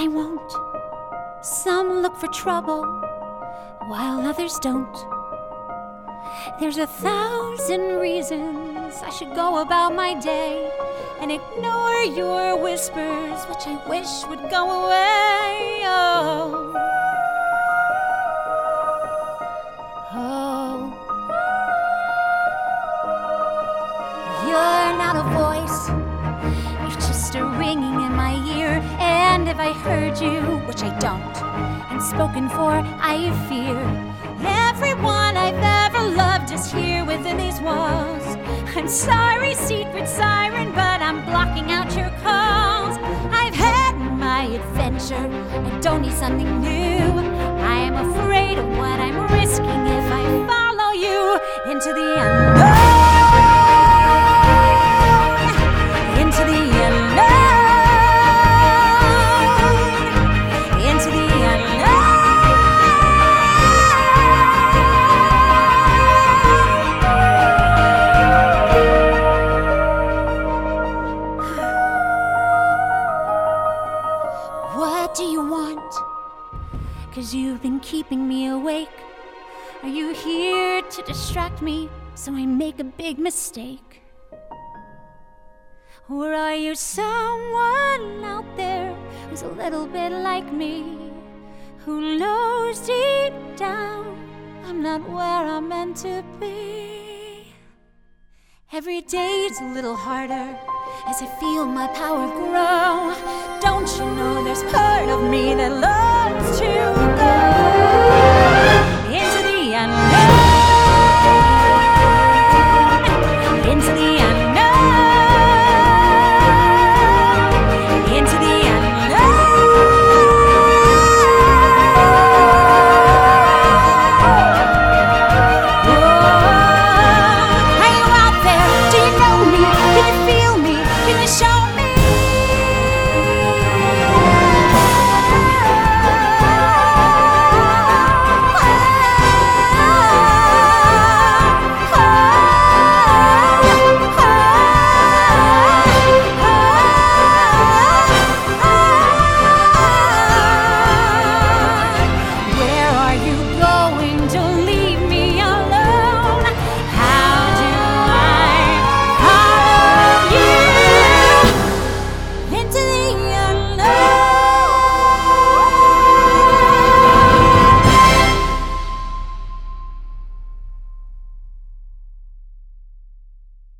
I won't. Some look for trouble, while others don't. There's 1,000 reasons I should go about my day and ignore your whispers, which I wish would go away. Oh, oh. You're not a voice, you're just a ringing in my ear. And if I heard you, which I don't, and spoken for, I fear. Everyone I've ever loved is here within these walls. I'm sorry, secret siren, but I'm blocking out your calls. I've had my adventure, I don't need something new. I am afraid of what I'm risking if I follow you into the unknown. Into the unknown. Into the unknown. What do you want? 'Cause you've been keeping me awake. Are you here to distract me so I make a big mistake? Or are you someone out there who's a little bit like me, who knows deep down I'm not where I'm meant to be? Every day's a little harder as I feel my power grow. Don't you know there's part of me that loves to go into the unknown?